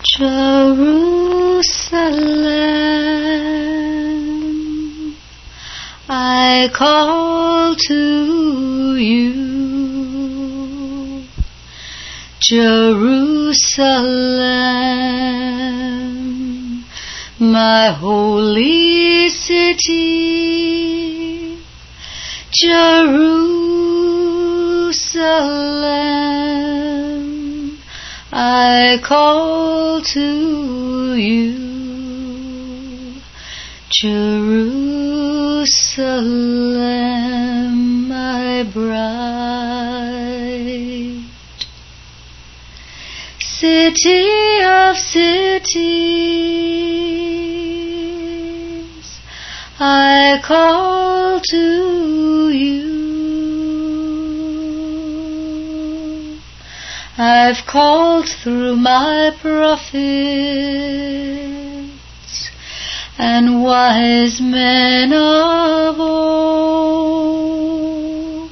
Jerusalem, I call to you. Jerusalem, my holy city. Jerusalem, I call to you. Jerusalem, my bride. City of cities, I call to you. I've called through my prophets and wise men of old.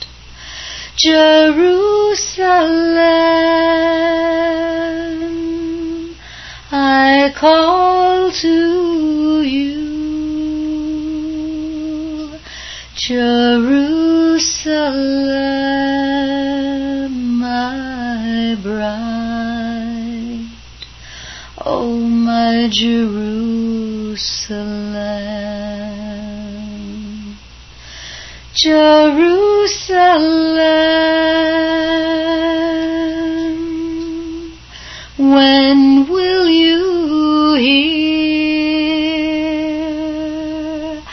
Jerusalem, I call to you. Jerusalem, my bride. Oh, my Jerusalem. Jerusalem, when will you hear?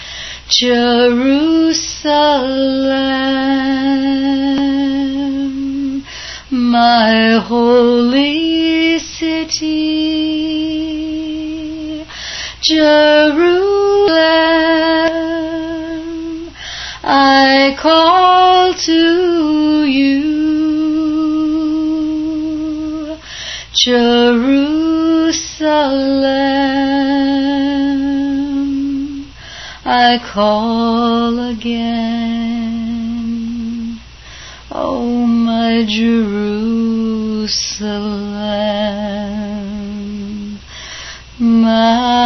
Jerusalem, my holy city. Jerusalem, I call to you. Jerusalem, I call again. Oh, my Jerusalem, my